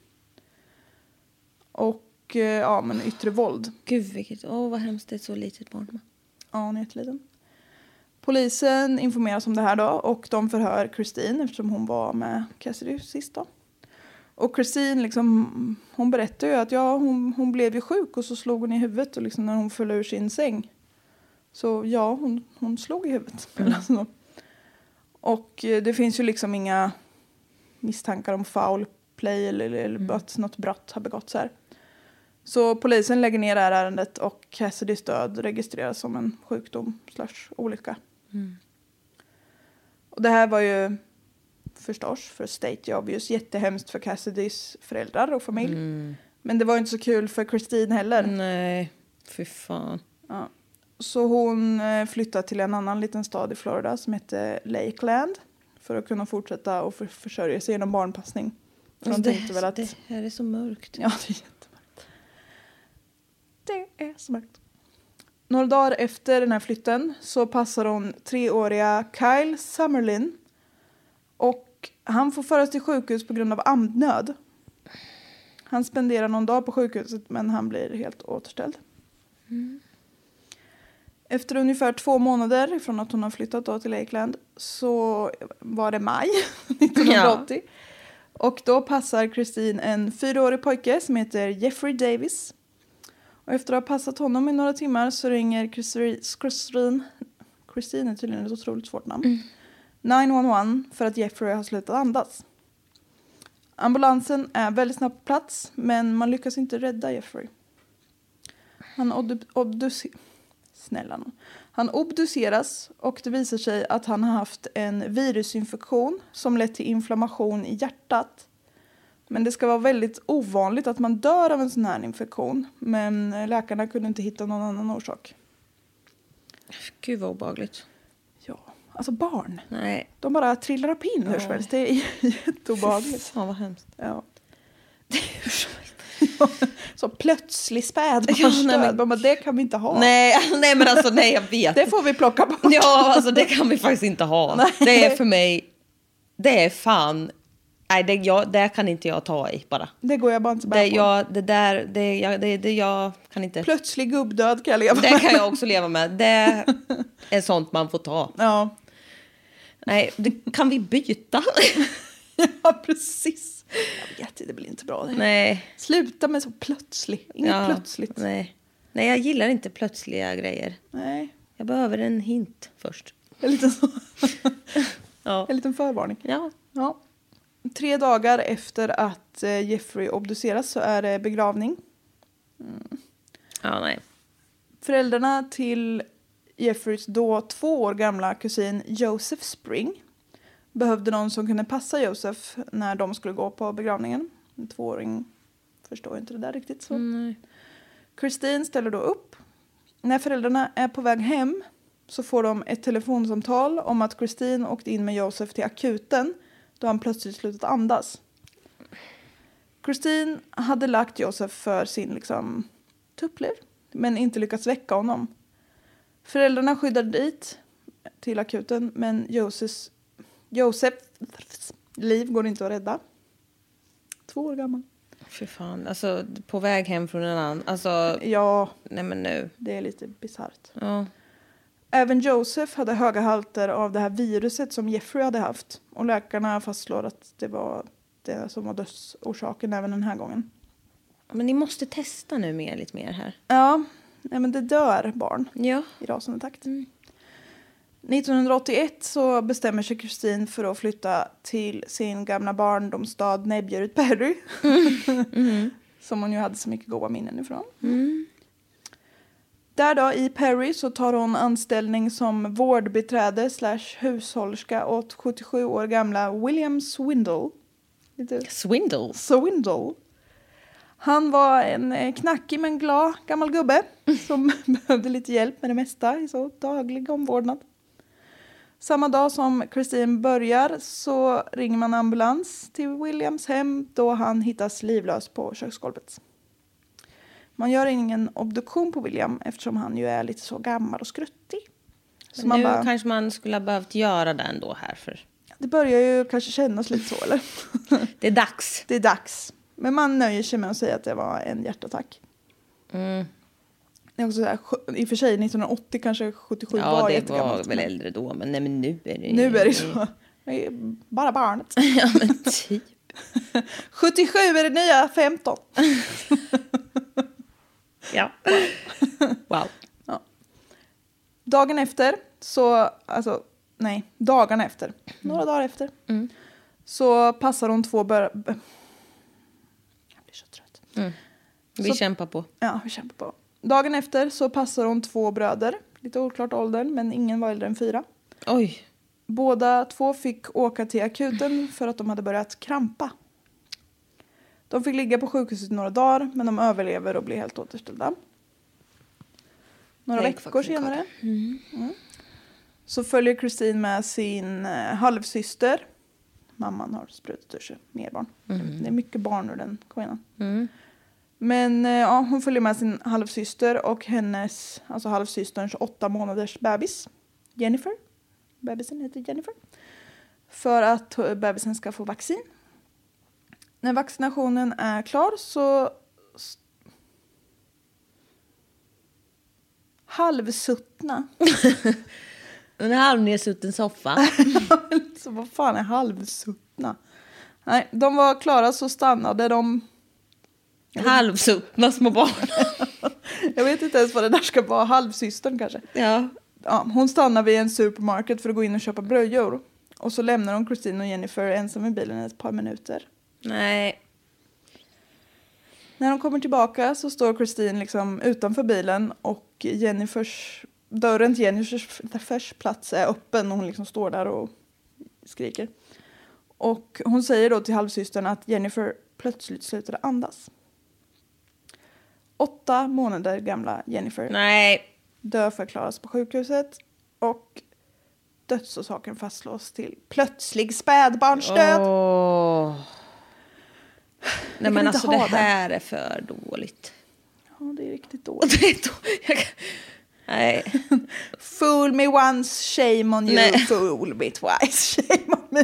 Och men yttre våld. Gud vilket, vad hemskt, det är ett så litet barn. Ja, hon är jätteliten. Polisen informeras om det här då och de förhör Christine eftersom hon var med Cassidy sist då. Och Christine liksom, hon berättar ju att hon blev ju sjuk och så slog hon i huvudet och liksom när hon föll ur sin säng. Så ja, hon slog i huvudet. Alltså. Och det finns ju liksom inga misstankar om foul play eller att något brott har begåtts här. Så polisen lägger ner det här ärendet och Cassidys död registreras som en sjukdom / olycka. Och det här var ju förstås för State Obvious jättehemskt för Cassidys föräldrar och familj. Men det var inte så kul för Christine heller. Nej, fy fan. Ja. Så hon flyttade till en annan liten stad i Florida som heter Lakeland. För att kunna fortsätta och försörja sig genom barnpassning. Alltså det här är så mörkt. Ja, det är jättemörkt. Det är så mörkt. Några dagar efter den här flytten så passar hon 3-åriga Kyle Summerlin. Och han får föras till sjukhus på grund av andnöd. Han spenderar någon dag på sjukhuset men han blir helt återställd. Efter ungefär 2 månader från att hon har flyttat då till Lakeland så var det maj 1980. Ja. Och då passar Christine en 4-årig pojke som heter Jeffrey Davis. Och efter att ha passat honom i några timmar så ringer Christine är tydligen ett otroligt svårt namn. 911 för att Jeffrey har slutat andas. Ambulansen är väldigt snabbt på plats men man lyckas inte rädda Jeffrey. Han obduceras och det visar sig att han har haft en virusinfektion som lett till inflammation i hjärtat. Men det ska vara väldigt ovanligt att man dör av en sån här infektion. Men läkarna kunde inte hitta någon annan orsak. Gud vad obehagligt. Ja, alltså barn. Nej. De bara trillar upp in hur som helst. Det är jätteobehagligt. Fan vad hemskt. Ja. Det är hur som helst. Så plötslig spädbarnsdöd. Ja, det kan vi inte ha. Nej men alltså nej jag vet. Det får vi plocka bort. Ja alltså det kan vi faktiskt inte ha. Nej. Det är för mig. Det är fan. Nej det kan inte jag ta i bara. Det går jag bara inte med på. Jag kan inte. Plötslig gubbdöd kan jag leva med. Det kan jag också leva med. Det är sånt man får ta. Ja. Nej, kan vi byta? Ja, precis. Jag vet, det blir inte bra. Nej. Sluta med så plötsligt. Inget plötsligt. Nej, jag gillar inte plötsliga grejer. Nej. Jag behöver en hint först. En liten så. Ja. En liten förvarning. Ja. 3 dagar efter att Jeffrey obduceras så är det begravning. Ja, nej. Föräldrarna till Jeffreys då 2 år gamla kusin Joseph Spring behövde någon som kunde passa Joseph när de skulle gå på begravningen. En 2-åring förstår inte det där riktigt så. Nej. Christine ställer då upp. När föräldrarna är på väg hem så får de ett telefonsamtal om att Christine åkte in med Joseph till akuten då han plötsligt slutat andas. Christine hade lagt Joseph för sin tuppliv men inte lyckats väcka honom. Föräldrarna skyddade dit till akuten men Josephs liv går inte att rädda. 2 år gammal. För fan, alltså på väg hem från en annan. Alltså, ja, nej men nu. Det är lite bisarrt. Ja. Även Joseph hade höga halter av det här viruset som Jeffrey hade haft. Och läkarna fastslår att det var det som var dödsorsaken även den här gången. Men ni måste testa nu lite mer här. Ja, nej men det dör barn i rasande takt. 1981 så bestämmer sig Christine för att flytta till sin gamla barndomsstad Nebjerut Perry. Som hon ju hade så mycket goda minnen ifrån. Där då i Perry så tar hon anställning som vårdbiträde / hushållerska åt 77 år gamla William Swindle. Lite Swindle. Han var en knackig men glad gammal gubbe som behövde lite hjälp med det mesta i så daglig omvårdnad. Samma dag som Christine börjar så ringer man ambulans till Williams hem då han hittas livlös på köksgolvet. Man gör ingen obduktion på William eftersom han ju är lite så gammal och skruttig. Så nu kanske man skulle ha behövt göra det ändå här för. Det börjar ju kanske kännas lite så, eller? Det är dags. Det är dags. Men man nöjer sig med att säga att det var en hjärtattack. Mm. Det är också så här, i och för sig 1980 kanske 77 var jättegammalt. Ja, det var väl äldre då. Men, nej, men nu är det... Nu är det så. Det är bara barnet. Ja, men typ. 77 är det nya 15. Ja. Wow. Ja. Dagarna efter, några dagar efter, så passar hon 2 Jag blir så trött. Vi kämpar på. Ja, vi kämpar på. Dagen efter så passar hon 2 bröder, lite oklart åldern, men ingen var äldre än 4. Oj. Båda 2 fick åka till akuten för att de hade börjat krampa. De fick ligga på sjukhuset några dagar, men de överlever och blir helt återställda. Några veckor senare så följer Christine med sin halvsyster. Mamman har sprutat ur sig mer barn. Det är mycket barn ur den kvinnan. Men hon följer med sin halvsyster och hennes, alltså halvsysterns 8 månaders bebis, Jennifer. Bebisen heter Jennifer. För att bebisen ska få vaccin. När vaccinationen är klar så halvsuttna. En halvnedsutten soffa. Så vad fan är halvsuttna? Nej, de var klara så stannade de. Halvsuttna små barn. Jag vet inte ens vad det där ska vara. Halvsystern kanske. Ja. Hon stannar vid en supermarket för att gå in och köpa brödjor. Och så lämnar de Christine och Jennifer ensam i bilen ett par minuter. Nej. När de kommer tillbaka så står Christine liksom utanför bilen och dörren till Jennifers plats är öppen och hon liksom står där och skriker. Och hon säger då till halvsystern att Jennifer plötsligt slutade andas. 8 månader gamla Jennifer dödförklaras på sjukhuset och dödsorsaken fastslås till plötslig spädbarnsdöd. Nej, men alltså det här är för dåligt. Ja, det är riktigt dåligt. Nej. Fool me once, shame on you. Nej. Fool me twice, shame on me.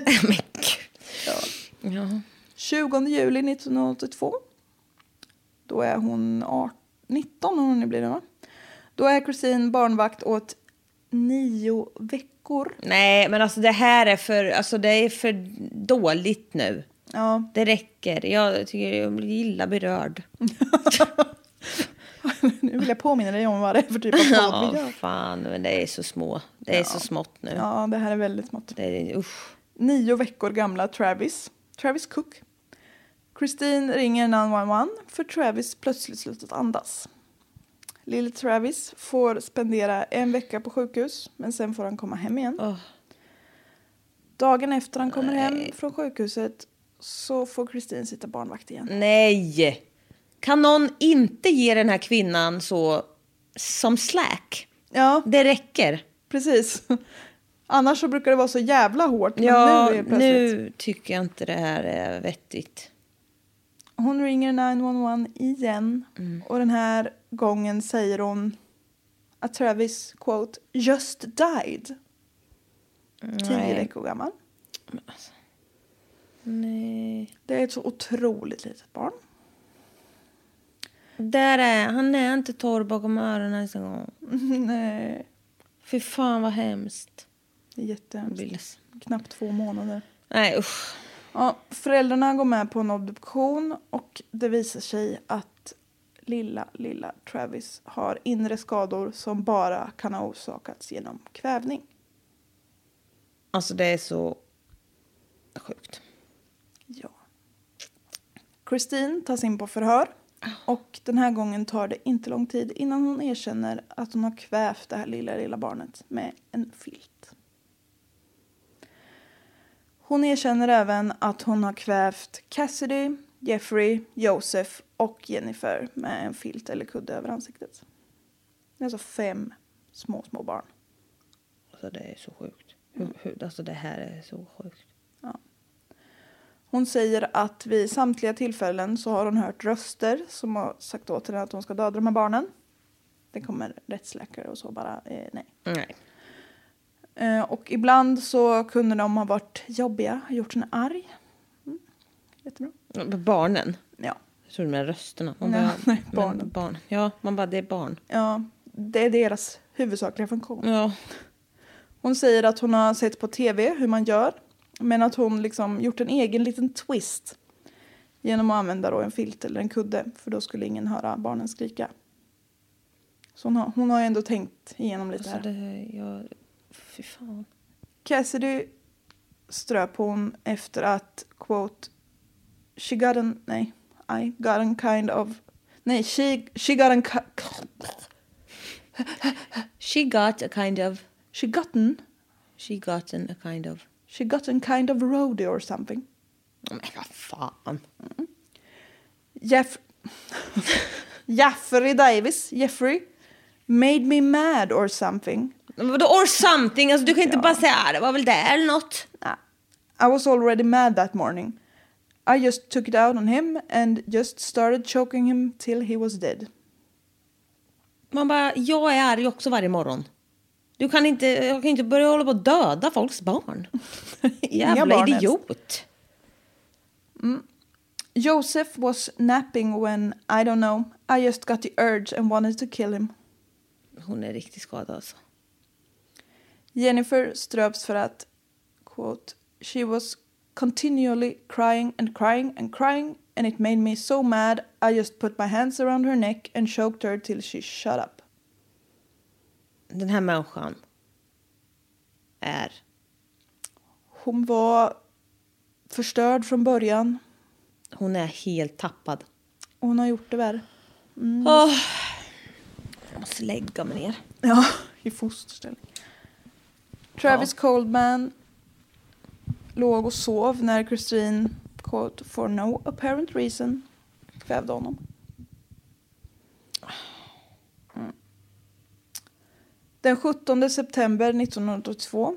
Ja. 20 juli 1982. Då är hon 19 hon blir det, va? Då är Christine barnvakt åt 9 veckor. Nej, men alltså det här är det är för dåligt nu. Ja. Det räcker. Jag tycker jag blir illa berörd. Nu vill jag påminna dig om vad det är för typ av podd vi gör. Fan, men det är så små. Det är så smått nu. Ja, det här är väldigt smått. Det är, usch. 9 veckor gamla Travis Cook. Christine ringer 911 för Travis plötsligt slutat andas. Lille Travis får spendera 1 vecka på sjukhus, men sen får han komma hem igen. Dagen efter han kommer hem från sjukhuset så får Christine sitta barnvakt igen. Nej! Kan någon inte ge den här kvinnan så som slack? Ja. Det räcker. Precis. Annars så brukar det vara så jävla hårt. Ja, men nu tycker jag inte det här är vettigt. Hon ringer 911 igen. Och den här gången säger hon att Travis, quote, just died. 10 veckor gammal. Nej. Det är ett så otroligt litet barn. Han är inte torr bakom öronen ens en gång. Nej. Fy fan vad hemskt. Det är jättehemskt. Knappt 2 månader. Nej, usch. Ja, föräldrarna går med på en obduktion och det visar sig att lilla Travis har inre skador som bara kan ha orsakats genom kvävning. Alltså det är så sjukt. Ja. Christine tas in på förhör och den här gången tar det inte lång tid innan hon erkänner att hon har kvävt det här lilla barnet med en filt. Hon erkänner även att hon har kvävt Cassidy, Jeffrey, Joseph och Jennifer med en filt eller kudde över ansiktet. Det är alltså 5 små barn. Alltså det är så sjukt. Alltså det här är så sjukt. Ja. Hon säger att vid samtliga tillfällen så har hon hört röster som har sagt åt henne att hon ska döda de här barnen. Det kommer rättsläkare och så bara, nej. Och ibland så kunde de ha varit jobbiga, gjort henne arg. Jättebra. Barnen? Ja. Jag tror med rösterna. Nej, barnen. Barn. Ja, man bara, det är barn. Ja, det är deras huvudsakliga funktion. Ja. Hon säger att hon har sett på tv hur man gör. Men att hon liksom gjort en egen liten twist. Genom att använda då en filt eller en kudde. För då skulle ingen höra barnen skrika. Så hon har ju ändå tänkt igenom lite alltså här. Fy fan. Cassidy ströp hon efter att, quote, she got a kind of roadie or something. Men vad fan. Jeffrey made me mad or something. Vadå or something? Alltså du kan inte bara säga det var väl det eller något. I was already mad that morning. I just took it out on him and just started choking him till he was dead. Man bara, jag är arg också varje morgon. Jag kan inte börja hålla på att döda folks barn. Jävla idiot. Joseph was napping when, I don't know, I just got the urge and wanted to kill him. Hon är riktigt skadad alltså. Jennifer ströps för att, quote, she was continually crying and it made me so mad I just put my hands around her neck and choked her till she shut up. Den här människan är... Hon var förstörd från början. Hon är helt tappad. Och hon har gjort det värre. Jag måste lägga mig ner. Ja, i fosterställning. Travis Coldman låg och sov när Christine, quote, for no apparent reason, kvävde honom. Den 17 september 1982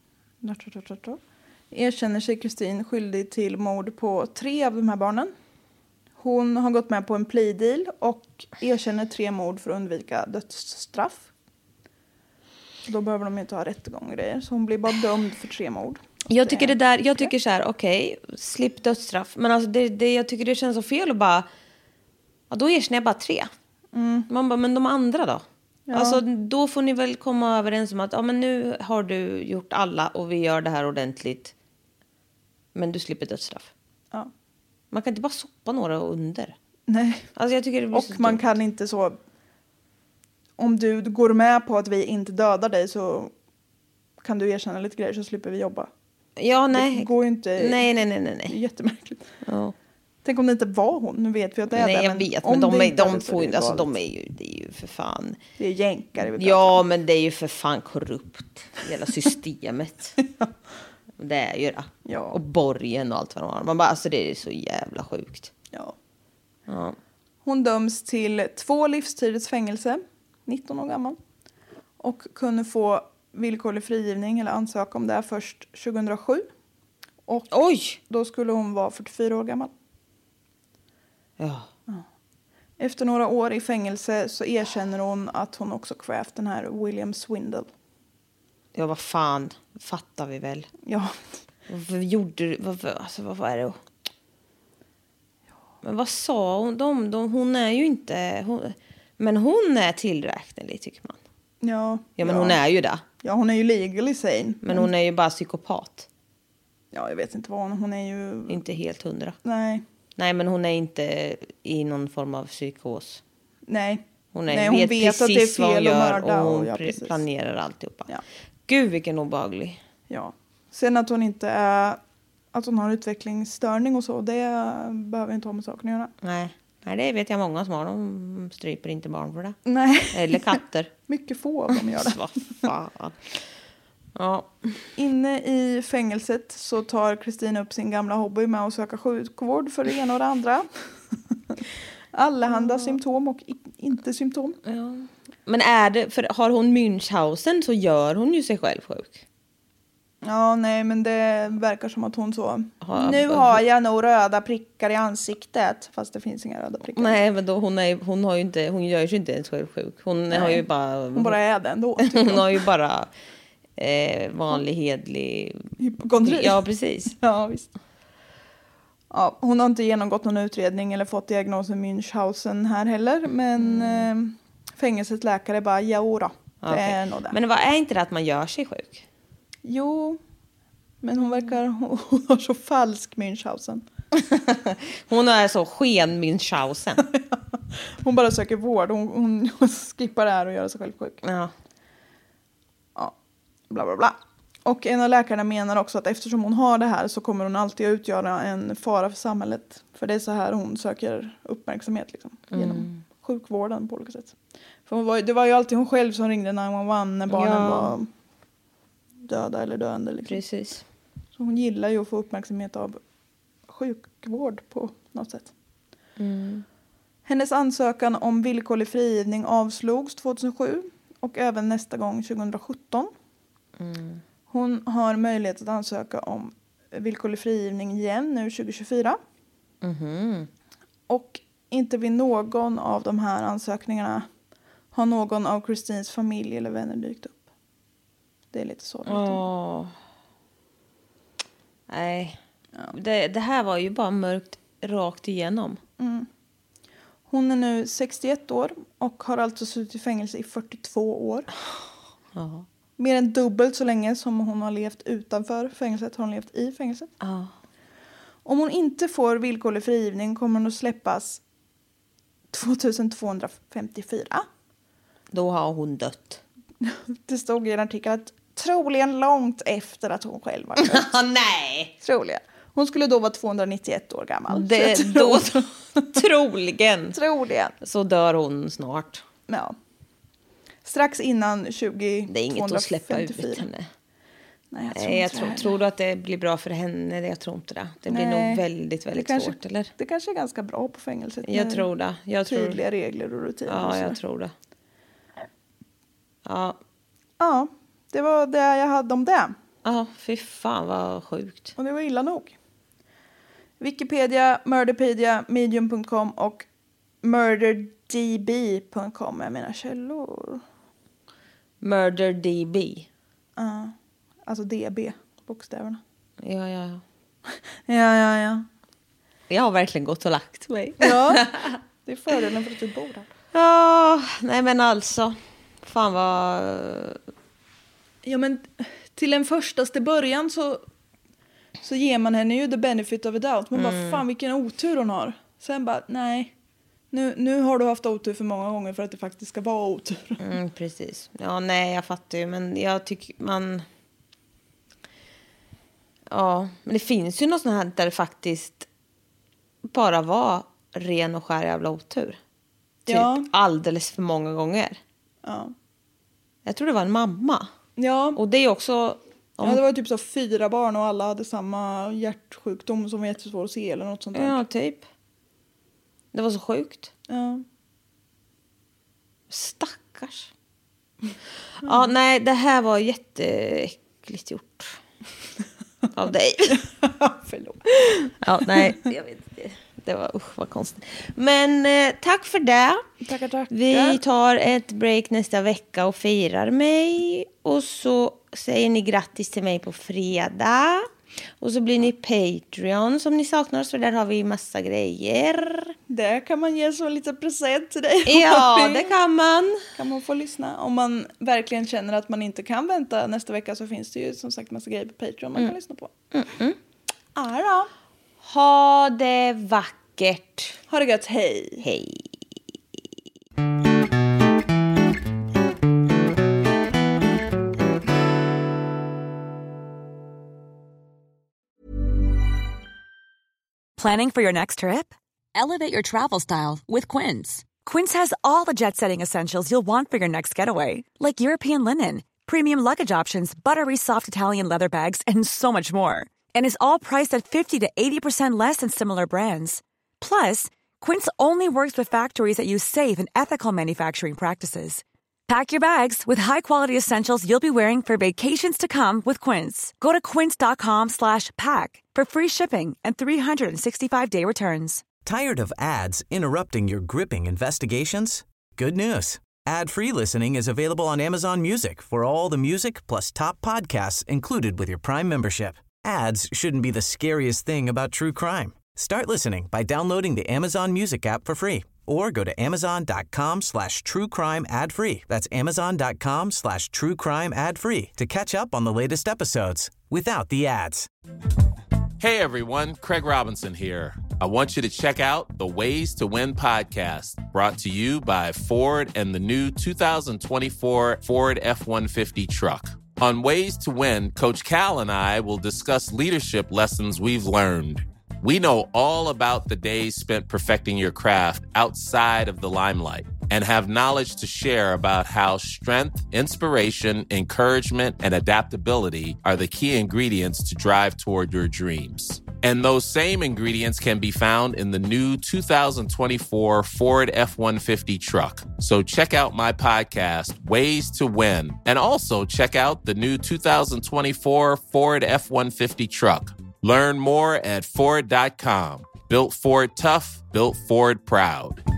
erkänner sig Christine skyldig till mord på 3 av de här barnen. Hon har gått med på en plea deal och erkänner 3 mord för att undvika dödsstraff. Då behöver de inte ha rättegång och grejer. Så hon blir bara dömd för 3 mord. Jag tycker så här, okej, slipp dödsstraff. Men alltså jag tycker det känns så fel att bara, ja, då erkänner jag bara 3. Man bara, men de andra då? Ja. Alltså då får ni väl komma överens om att ja, men nu har du gjort alla och vi gör det här ordentligt. Men du slipper dödsstraff. Ja. Man kan inte bara soppa några under. Nej. Alltså jag tycker det blir och man dumt. Kan inte så... Om du går med på att vi inte dödar dig så kan du erkänna lite grejer så slipper vi jobba. Ja, nej. Det går ju inte... Nej. Det är jättemärkligt. Ja. Tänk om det inte var hon. Nu vet vi att det är nej, det. Jag vet, men de får ju... Alltså de är ju... Det är ju för fan... Det är jänkare. Ja, men det är ju för fan korrupt. Hela systemet. Ja. Det är ju det. Ja. Och borgen och allt vad de har. Man bara, alltså det är så jävla sjukt. Ja. Ja. Hon döms till 2 livstiders fängelse. 19 år gammal. Och kunde få villkorlig frigivning eller ansöka om det först 2007. Och då skulle hon vara 44 år gammal. Ja. Efter några år i fängelse så erkänner hon att hon också kvävt den här William Swindle. Ja, vad fan. Fattar vi väl. Ja. Vad gjorde du? Vad är det? Men vad sa hon? Hon är ju inte... Men hon är tillräknelig, tycker man. Ja, men hon är ju det. Ja, hon är ju legally sane. Men hon är ju bara psykopat. Ja, jag vet inte vad hon är ju... Inte helt 100. Nej. Nej, men hon är inte i någon form av psykos. Nej. Hon vet precis att det är fel vad hon gör mörda, och hon planerar alltihopa. Ja. Gud, vilken obehaglig. Ja. Sen att hon inte är... Att hon har utvecklingsstörning och så, det behöver inte ha med saken att göra. Nej, det vet jag många som har. De stryper inte barn för det. Nej. Eller katter. Mycket få av dem gör det. Vad fan. Ja. Inne i fängelset så tar Kristin upp sin gamla hobby med att söka sjukvård för det ena och det andra. Allehanda symptom och inte symptom. Ja. Men har hon Münchhausen så gör hon ju sig själv sjuk. Ja, nej, men det verkar som att hon så... Nu har jag nog röda prickar i ansiktet. Fast det finns inga röda prickar. Nej, men då hon gör ju inte ens själv sjuk. Hon bara är det ändå. Hon har ju bara vanlig hedlig... hypokondri. Ja, precis. Ja, visst. Ja, hon har inte genomgått någon utredning eller fått diagnosen Münchhausen här heller. Men fängelsets läkare bara, jodå. Det är nog det. Men vad är inte det att man gör sig sjuk? Jo, men hon har så falsk Münchhausen. Hon är så sken Münchhausen. Hon bara söker vård. Hon skippar det här och gör sig själv sjuk. Ja. Ja, bla bla bla. Och en av läkarna menar också att eftersom hon har det här så kommer hon alltid att utgöra en fara för samhället. För det är så här hon söker uppmärksamhet liksom, genom sjukvården på olika sätt. För det var ju alltid hon själv som ringde 911 när barnen var döda eller döende. Liksom. Precis. Så hon gillar ju att få uppmärksamhet av sjukvård på något sätt. Hennes ansökan om villkorlig frigivning avslogs 2007 och även nästa gång 2017. Hon har möjlighet att ansöka om villkorlig frigivning igen nu 2024. Och inte vid någon av de här ansökningarna har någon av Kristins familj eller vänner dykt upp. Det är lite så. Nej. Ja. Det här var ju bara mörkt rakt igenom. Hon är nu 61 år och har alltså suttit i fängelse i 42 år. Ja. Mer än dubbelt så länge som hon har levt utanför fängelset har hon levt i fängelset. Ja. Om hon inte får villkorlig frigivning kommer hon att släppas 2254. Då har hon dött. Det stod i en artikel att troligen långt efter att hon själv var dött. Nej! Troligen. Hon skulle då vara 291 år gammal. Troligen. Troligen. Så dör hon snart. Ja. Strax innan 20. Det är inget att släppa ut henne. Nej, jag tror du att det blir bra för henne? Jag tror inte det. Det blir nog väldigt, väldigt svårt, eller? Det kanske är ganska bra på fängelset. Jag tror det. Tydliga regler och rutiner. Ja, jag tror det. Ja. Ja, det var det jag hade om det. Ja, fy fan vad sjukt. Och det var illa nog. Wikipedia, Murderpedia, Medium.com och MurderDB.com är mina källor. MurderDB? Ja, alltså DB, bokstäverna. Ja. Ja. Jag har verkligen gått och lagt mig. Ja, det är fördelen för att du bor där. Ja, nej men alltså. Fan vad... Ja, men till en förstaste början så ger man henne ju the benefit of a doubt. Man bara, fan vilken otur hon har. Sen bara, nej. Nu har du haft otur för många gånger för att det faktiskt ska vara otur. Precis. Ja, nej, jag fattar ju. Men jag tycker man... Ja, men det finns ju något sånt här där det faktiskt bara var ren och skär jävla otur. Typ alldeles för många gånger. Ja. Jag tror det var en mamma. Ja. Och det är också... Ja, det var typ så 4 barn och alla hade samma hjärtsjukdom som var jättesvår att se eller något sånt där. Ja, typ. Det var så sjukt. Ja. Stackars. Ja, nej, det här var jätteäckligt gjort. Av dig. Förlåt. Ja, nej, jag vet inte. Det var vad konstigt. Men tack för det. Tackar. Vi tar ett break nästa vecka och firar mig. Och så säger ni grattis till mig på fredag. Och så blir ni Patreon som ni saknar. Så där har vi massa grejer. Där kan man ge så lite present till dig. Ja, det kan man. Kan man få lyssna. Om man verkligen känner att man inte kan vänta nästa vecka så finns det ju som sagt massa grejer på Patreon man kan lyssna på. Ja då. Ha det vackert. Ha det gött, hej. Hej. Planning for your next trip? Elevate your travel style with Quince. Quince has all the jet-setting essentials you'll want for your next getaway, like European linen, premium luggage options, buttery soft Italian leather bags, and so much more. And is all priced at 50 to 80% less than similar brands. Plus, Quince only works with factories that use safe and ethical manufacturing practices. Pack your bags with high-quality essentials you'll be wearing for vacations to come with Quince. Go to quince.com/pack for free shipping and 365-day returns. Tired of ads interrupting your gripping investigations? Good news. Ad-free listening is available on Amazon Music for all the music plus top podcasts included with your Prime membership. Ads shouldn't be the scariest thing about true crime. Start listening by downloading the Amazon Music app for free or go to amazon.com/truecrime ad-free. That's amazon.com/truecrime ad-free to catch up on the latest episodes without the ads. Hey everyone, Craig Robinson here. I want you to check out the Ways to Win podcast, brought to you by Ford and the new 2024 Ford F-150 truck. On Ways to Win, Coach Cal and I will discuss leadership lessons we've learned. We know all about the days spent perfecting your craft outside of the limelight and have knowledge to share about how strength, inspiration, encouragement, and adaptability are the key ingredients to drive toward your dreams. And those same ingredients can be found in the new 2024 Ford F-150 truck. So check out my podcast, Ways to Win, and also check out the new 2024 Ford F-150 truck. Learn more at Ford.com. Built Ford tough, built Ford proud.